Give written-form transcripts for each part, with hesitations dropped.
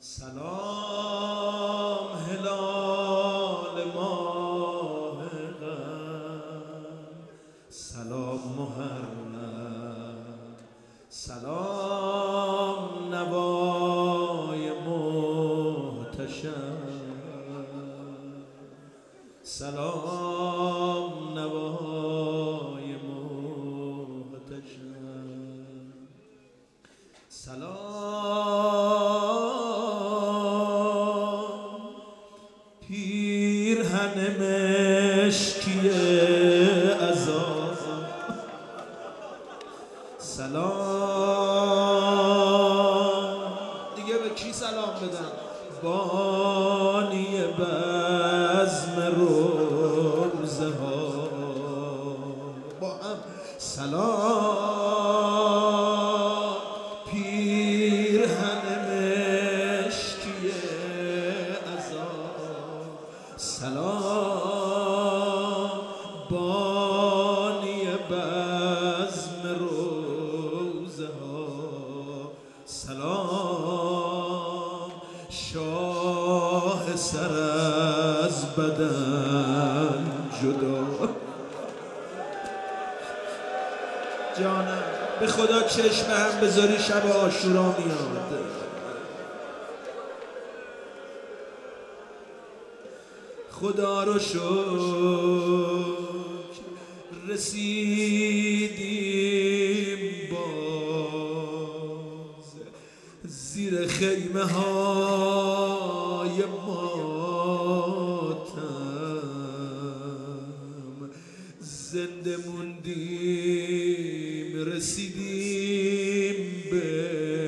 سلام هلال ماه غم، سلام محرم، سلام نوای محتشم، سلام نوای محتشم، سلام پیرهن مشکی عذاب، سلام دیگه به کی سلام بدم؟ بانی بزم روزه ها با هم سلام پیرهن مشکی عذاب، سلام بانی بزم روزه ها، سلام شاه سر از بدن جدا. جانم به خدا چشم هم بذاری شب عاشورا میاد. خدا رو شکر رسیدیم باز زیر خیمه های ماتم، زنده موندیم رسیدیم به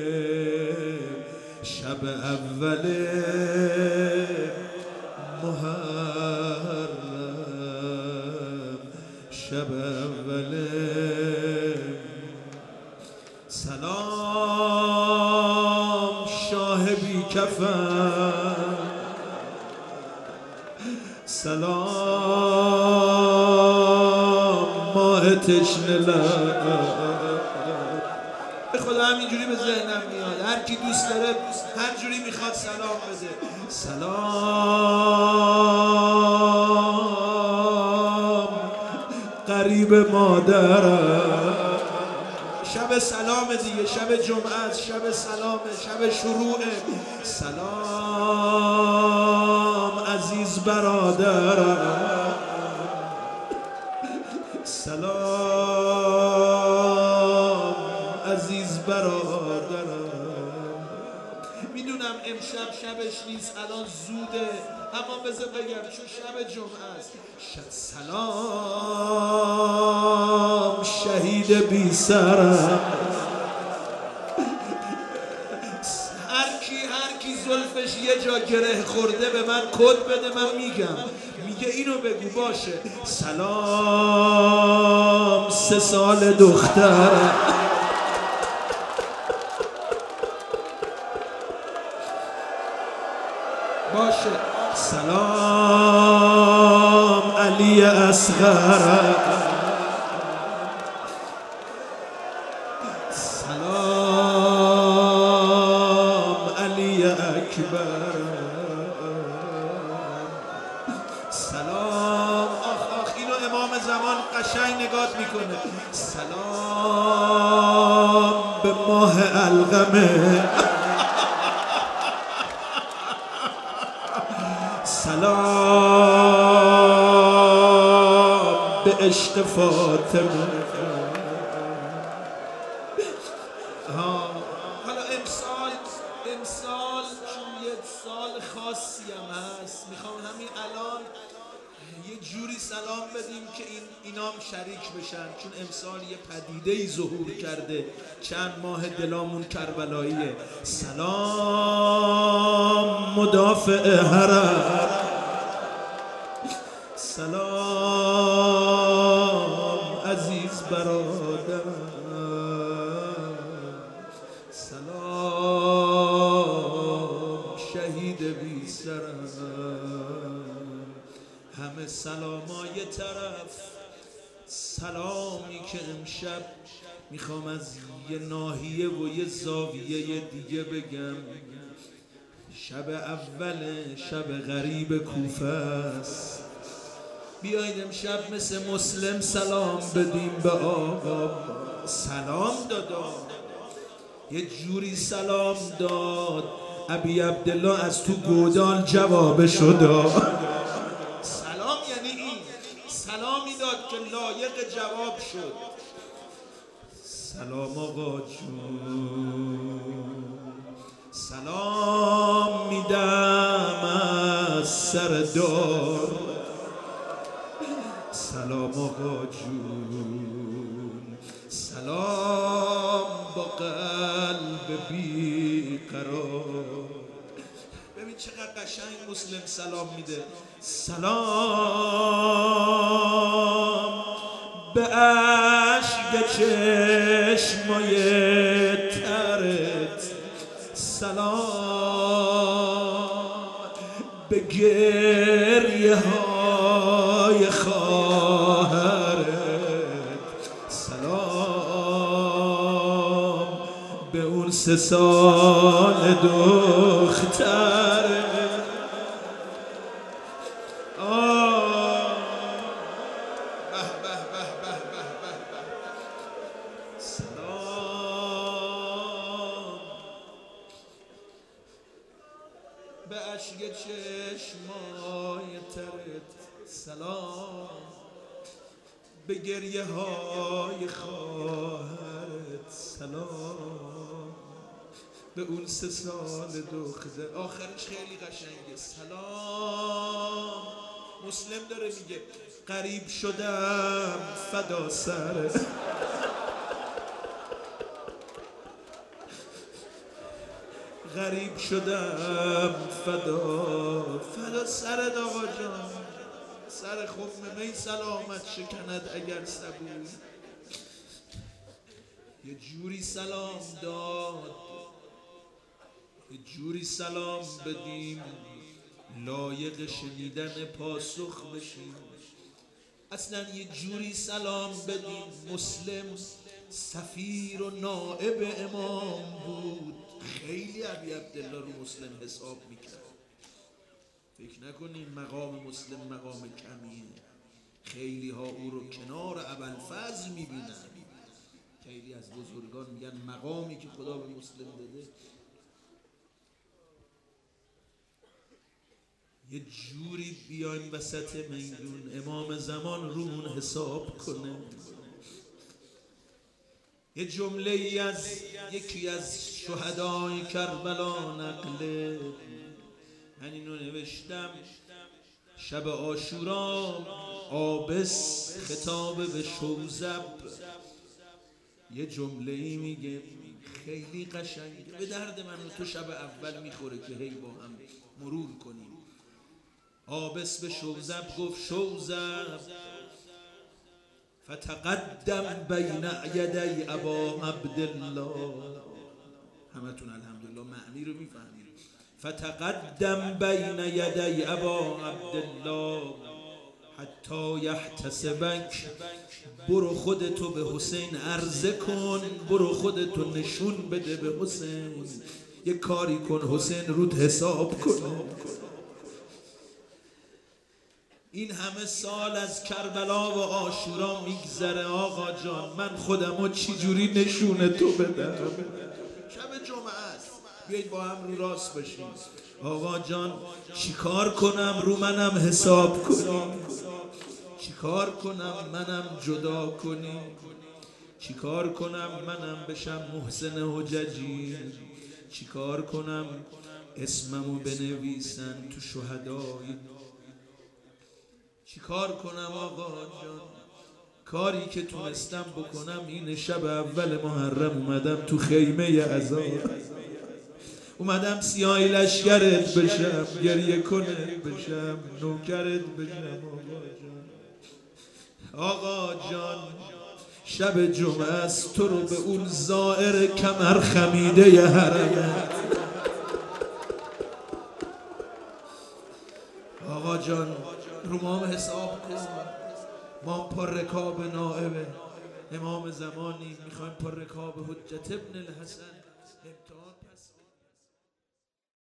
شب اول محرم، شب اول. سلام شاه بی کفن، سلام ماه تشنه لب. به خدا همینجوری به ذهنم میاد، هر کی دوست داره هر جوری میخواد سلام بده. سلام قریب مادرم، شب سلام دیگه، شب جمعه است، شب سلامه، شب شروعه. سلام عزیز برادرم، سلام عزیز برادرم. میدونم امشب شبش نیست، الان زوده، اما بذار بگم چون شب جمعه است. سلام شهید بی سرم، هر کی زلفش یه جا گره خورده به من کد بده، من میگم. میگه اینو بگو باشه. سلام 3 سال دخترم، باشه. سلام علی اصغرم، سلام علی اکبرم، سلام آخ اینو امام زمان قشنگ نگات میکنه. سلام به ماه علقمه، سلام به عشق فاطمه. حالا امسال چون یه سال خاصی هم هست، میخوام همین الان یه جوری سلام بدیم که اینام شریک بشن، چون امسال یه پدیده‌ای ظهور کرده، چند ماه دلامون کربلاییه. سلام مدافع حرم، سلام عزیز برادرم، سلام شهید بی سرم. همه سلامای طرف، سلامی که امشب میخوام از یه ناحیه و یه زاویه دیگه بگم. شب اول شب غریب کوفه است. بیایید امشب مثل مسلم سلام بدیم به آقا. سلام دادا، یه جوری سلام داد ابی عبدالله از تو گودال جوابشو داد. سلام یعنی این سلامی داد که لایق جواب شد. سلام آقا جون، سلام میدم از سر دار. سلام آقا جون، سلام با قلب بیقرار. ببین چقدر قشنگ مسلم سلام میده. سلام به اشک چشمای ترت، سلام به گریه های خواهرت، سلام به اون 3 سال دخترت. به اشک چشمای ترت، سلام به گریه های خواهرت، سلام به اون 3 سال دختر. آخرش خیلی قشنگه. سلام مسلم داره میگه غریب شدم فدا سرت، غریب شدم فدا سرت آقا جان. سر خم می سلامت شکند اگر سبوی. یه جوری سلام داد، یه جوری سلام بدیم لایق شنیدن پاسخ بشیم. اصلا یه جوری سلام بدیم. مسلم سفیر و نائب امام بود. خیلی ابی عبدالله رو مسلم حساب میکرد. فکر نکنین مقام مسلم مقام کمیه. خیلی ها او رو کنار ابوالفضل میبینن. خیلی از بزرگان میگن مقامی که خدا به مسلم داده. یه جوری بیایم وسط میدون امام زمان رومون حساب کنه. یه جمله ای از یکی از شهدای کربلا نقله. من اینو نوشتم شب عاشورا. عابس خطاب به شوذب یه جمله ای میگه خیلی قشنگه، به درد من و تو شب اول میخوره که هی با هم مرور کنیم. عابس به شوذب گفت شوذب فتقدم بین یدی ابا عبدالله. همتون الحمدلله معنی رو میفهمید. فتقدم بین یدی ابا عبدالله حتی یحتسبک. برو خودتو به حسین عرضه کن، برو خودتو نشون بده به حسین، یه کاری کن حسین رود حساب کن. این همه سال از کربلا و عاشورا میگذره آقا جان، من خودمو چی جوری نشونه تو بدم؟ شب جمعه است، بیایید با هم رو راست باشیم. آقا جان چیکار کنم رو منم حساب کنی؟ چیکار کنم منم جدا کنی؟ چیکار کنم منم بشم محسن حججی؟ چیکار کنم اسممو بنویسن تو شهدای؟ چیکار کنم آقا جان؟ کاری که تونستم بکنم اینه شب اول محرم اومدم تو خیمه عزا، اومدم سیاهی لشکرت بشم، گریه کنت بشم، نوکرت بشم. آقا جان شب جمعه است، تو رو به اون زائر کمر خمیده ی حرمت. آقا جان رو ما هم حساب کن، ما پر رکاب نائب امام زمانی میخوایم پر رکاب حجت ابن الحسن امتحان پس